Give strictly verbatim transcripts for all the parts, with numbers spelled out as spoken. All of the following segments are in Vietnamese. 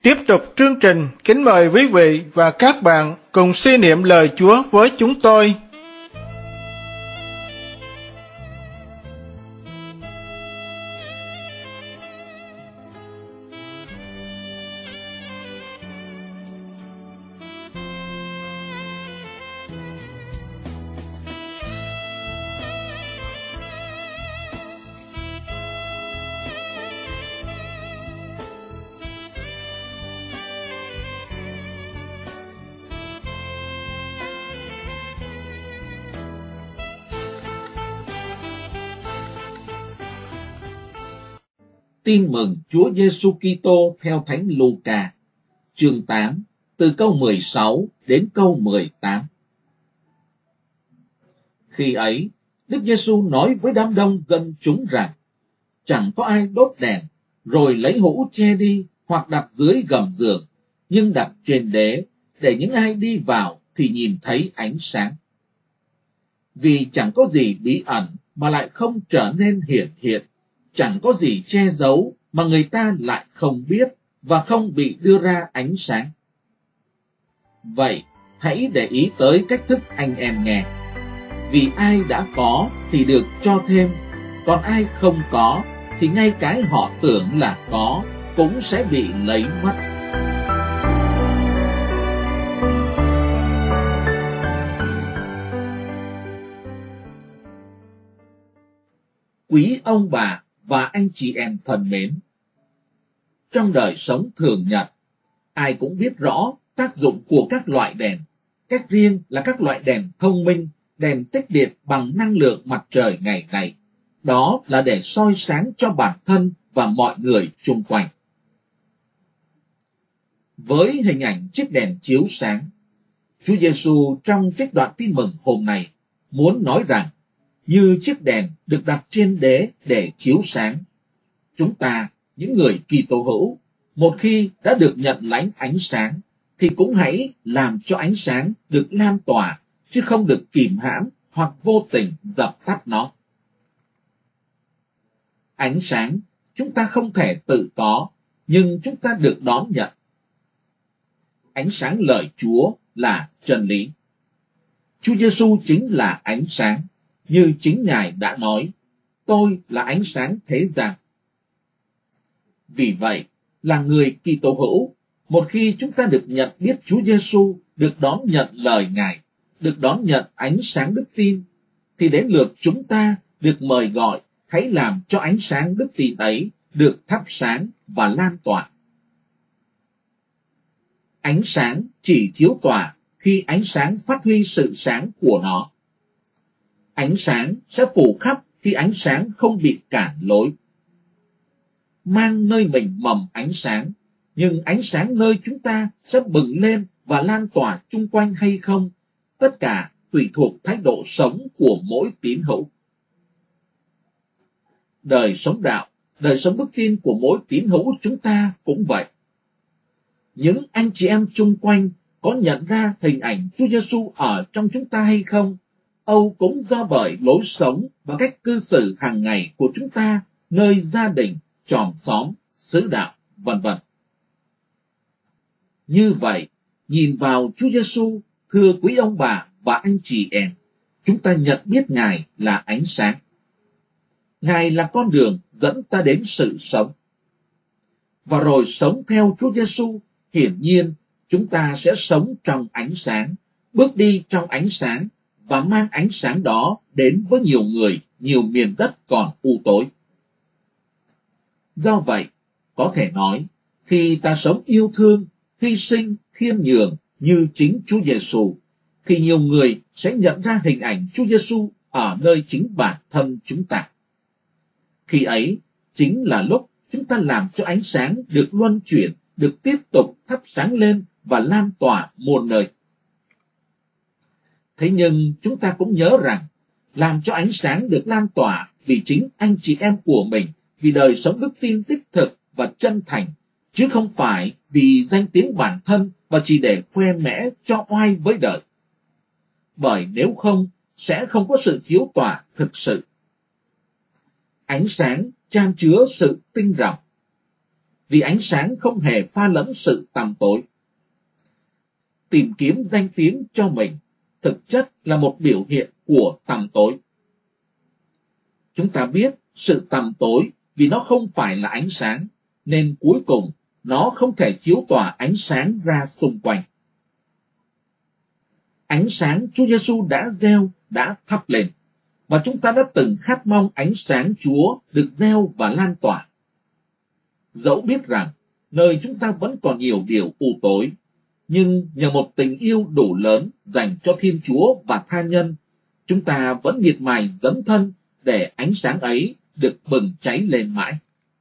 Tiếp tục chương trình, kính mời quý vị và các bạn cùng suy niệm lời Chúa với chúng tôi. Tin mừng Chúa Giêsu Kitô theo Thánh Luca, chương tám, từ câu mười sáu đến câu mười tám. Khi ấy, Đức Giêsu nói với đám đông dân chúng rằng: chẳng có ai đốt đèn rồi lấy hũ che đi hoặc đặt dưới gầm giường, nhưng đặt trên đế, để những ai đi vào thì nhìn thấy ánh sáng. Vì chẳng có gì bí ẩn mà lại không trở nên hiển hiện, chẳng có gì che giấu mà người ta lại không biết và không bị đưa ra ánh sáng. Vậy, hãy để ý tới cách thức anh em nghe. Vì ai đã có thì được cho thêm, còn ai không có thì ngay cái họ tưởng là có cũng sẽ bị lấy mất. Quý ông bà và anh chị em thân mến, trong đời sống thường nhật, ai cũng biết rõ tác dụng của các loại đèn. Cách riêng là các loại đèn thông minh, đèn tích điện bằng năng lượng mặt trời ngày này. Đó là để soi sáng cho bản thân và mọi người xung quanh. Với hình ảnh chiếc đèn chiếu sáng, Chúa Giêsu trong trích đoạn tin mừng hôm nay muốn nói rằng, như chiếc đèn được đặt trên đế để chiếu sáng, chúng ta, những người Kitô hữu, một khi đã được nhận lãnh ánh sáng, thì cũng hãy làm cho ánh sáng được lan tỏa, chứ không được kìm hãm hoặc vô tình dập tắt nó. Ánh sáng chúng ta không thể tự có, nhưng chúng ta được đón nhận. Ánh sáng lời Chúa là chân lý. Chúa Giêsu chính là ánh sáng, như chính Ngài đã nói: tôi là ánh sáng thế gian. Vì vậy, là người Kitô hữu, một khi chúng ta được nhận biết Chúa Giêsu, được đón nhận lời Ngài, được đón nhận ánh sáng đức tin, thì đến lượt chúng ta được mời gọi hãy làm cho ánh sáng đức tin ấy được thắp sáng và lan tỏa. Ánh sáng chỉ chiếu tỏa khi ánh sáng phát huy sự sáng của nó. Ánh sáng sẽ phủ khắp khi ánh sáng không bị cản lối. Mang nơi mình mầm ánh sáng, nhưng ánh sáng nơi chúng ta sẽ bừng lên và lan tỏa chung quanh hay không, tất cả tùy thuộc thái độ sống của mỗi tín hữu. Đời sống đạo, đời sống đức tin của mỗi tín hữu chúng ta cũng vậy. Những anh chị em chung quanh có nhận ra hình ảnh Chúa Giêsu ở trong chúng ta hay không, âu cũng do bởi lối sống và cách cư xử hàng ngày của chúng ta nơi gia đình, chòm xóm, xứ đạo, vân vân. Như vậy, nhìn vào Chúa Giêsu, thưa quý ông bà và anh chị em, chúng ta nhận biết Ngài là ánh sáng. Ngài là con đường dẫn ta đến sự sống. Và rồi sống theo Chúa Giêsu, hiển nhiên chúng ta sẽ sống trong ánh sáng, bước đi trong ánh sáng và mang ánh sáng đó đến với nhiều người, nhiều miền đất còn u tối. Do vậy, có thể nói, khi ta sống yêu thương, hy sinh, khiêm nhường như chính Chúa Giêsu, thì nhiều người sẽ nhận ra hình ảnh Chúa Giêsu ở nơi chính bản thân chúng ta. Khi ấy, chính là lúc chúng ta làm cho ánh sáng được luân chuyển, được tiếp tục thắp sáng lên và lan tỏa muôn nơi. Thế nhưng chúng ta cũng nhớ rằng, làm cho ánh sáng được lan tỏa vì chính anh chị em của mình, vì đời sống đức tin đích thực và chân thành, chứ không phải vì danh tiếng bản thân và chỉ để khoe mẽ cho oai với đời. Bởi nếu không, sẽ không có sự chiếu tỏa thực sự. Ánh sáng chan chứa sự tinh rộng. vì ánh sáng không hề pha lẫn sự tăm tối. Tìm kiếm danh tiếng cho mình thực chất là một biểu hiện của tăm tối. Chúng ta biết sự tăm tối vì nó không phải là ánh sáng, nên cuối cùng nó không thể chiếu tỏa ánh sáng ra xung quanh. Ánh sáng Chúa Giêsu đã gieo, đã thắp lên, và chúng ta đã từng khát mong ánh sáng Chúa được gieo và lan tỏa. Dẫu biết rằng nơi chúng ta vẫn còn nhiều điều u tối, nhưng nhờ một tình yêu đủ lớn dành cho Thiên Chúa và tha nhân, chúng ta vẫn miệt mài dấn thân để ánh sáng ấy được bừng cháy lên mãi.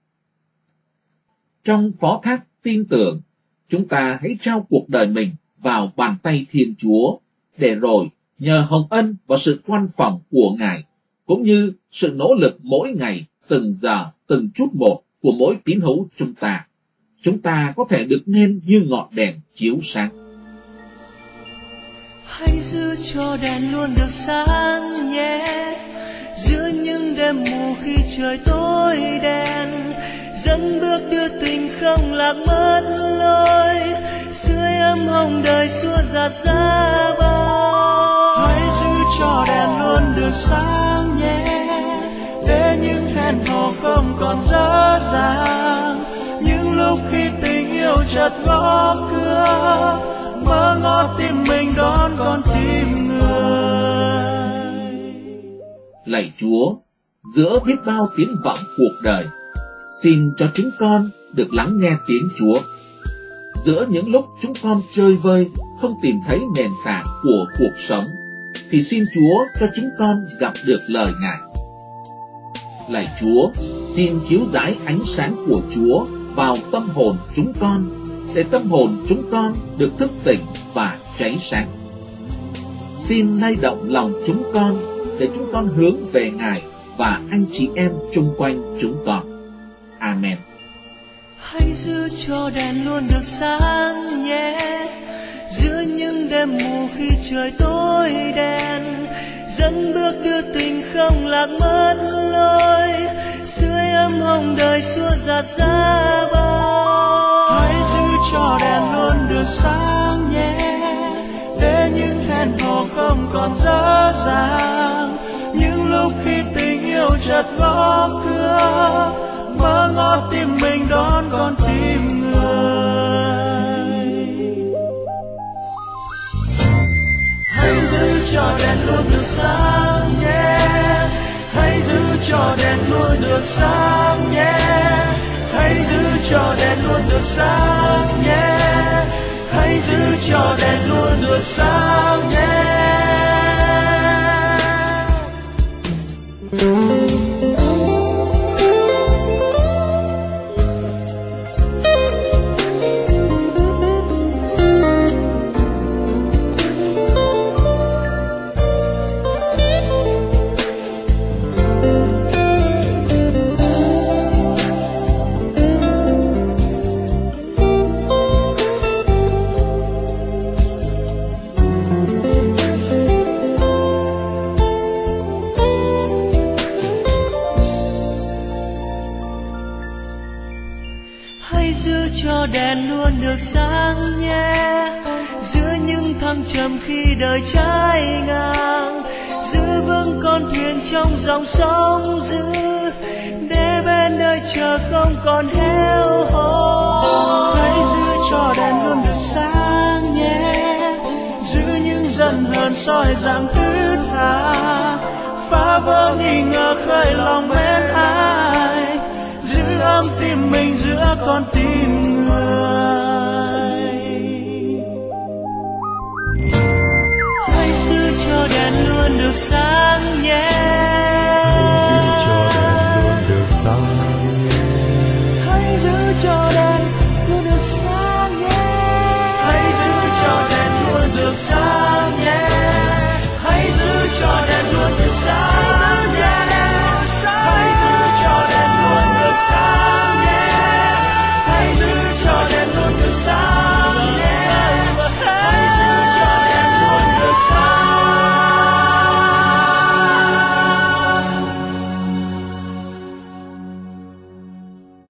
Trong phó thác tin tưởng, chúng ta hãy trao cuộc đời mình vào bàn tay Thiên Chúa, để rồi nhờ hồng ân và sự quan phòng của Ngài, cũng như sự nỗ lực mỗi ngày, từng giờ, từng chút một của mỗi tín hữu chúng ta, chúng ta có thể được nên như ngọn đèn chiếu sáng. Hãy giữ cho đèn luôn được sáng nhé, giữa những đêm mù khi trời tối đen, dẫn bước đưa tình không lạc mất lối, sưởi ấm hồng đời xua dạt giá bão. Hãy giữ cho đèn luôn được sáng nhé, để những hẹn hò không còn dở dàng, những lúc khi tình yêu chợt gõ cửa, mơ ngó tim mình đón con tim người. Lạy Chúa, giữa biết bao tiếng vọng cuộc đời, xin cho chúng con được lắng nghe tiếng Chúa. Giữa những lúc chúng con chơi vơi, không tìm thấy nền tảng của cuộc sống, thì xin Chúa cho chúng con gặp được lời Ngài. Lạy Chúa, xin chiếu rải ánh sáng của Chúa vào tâm hồn chúng con, để tâm hồn chúng con được thức tỉnh và cháy sáng. Xin lay động lòng chúng con, để chúng con hướng về Ngài và anh chị em chung quanh chúng con. Amen. Hãy giữ cho đèn luôn được sáng nhé, giữa những đêm mù khi trời tối đen, dẫn bước đưa tình không lạc mất lối, sưởi ấm hồng đời xua dạt giá bão. Hãy giữ cho đèn luôn được sáng nhé, để những hẹn hò không còn dở dàng, những lúc khi tình yêu chợt gõ cửa, mơ ngó tim mình đón con tim người. Hãy giữ cho đèn luôn được sáng nhé, hãy giữ cho đèn luôn được sáng nhé, hãy giữ cho đèn luôn được sáng nhé, hãy giữ cho đèn luôn được sáng nhé. Hãy giữ cho đèn luôn được sáng nhé, giữa những thăng trầm khi đời trái ngang, giữ vững con thuyền trong dòng sóng dữ, để bên nơi chờ không còn héo hon. Hãy